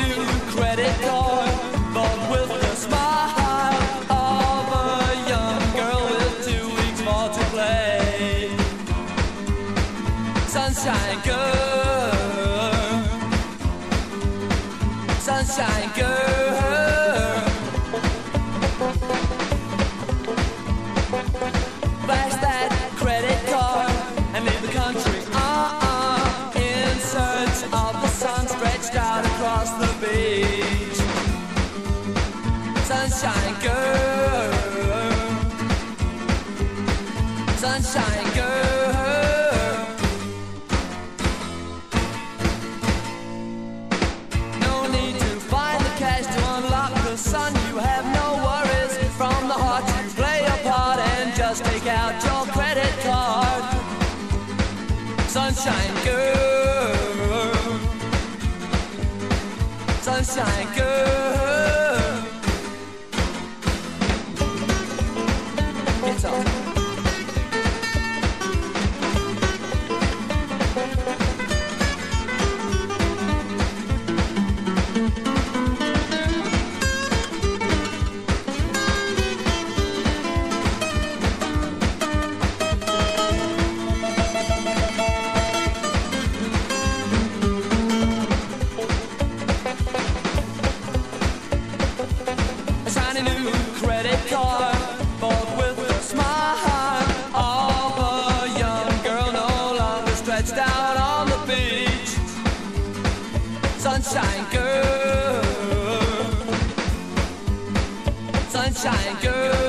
new credit card, but with the smile of a young girl with 2 weeks more to play. Sunshine girl, sunshine girl, flash that credit card and leave the country in search of the sun stretched out across the beach. Sunshine girl, sunshine girl, no need to find the cash to unlock the sun. You have no worries. From the heart you play a part and just take out your credit card. Sunshine girl, sunshine girl. It's on. A shiny new credit card, bought with a smile of a young girl no longer stretched out on the beach. Sunshine girl, sunshine girl.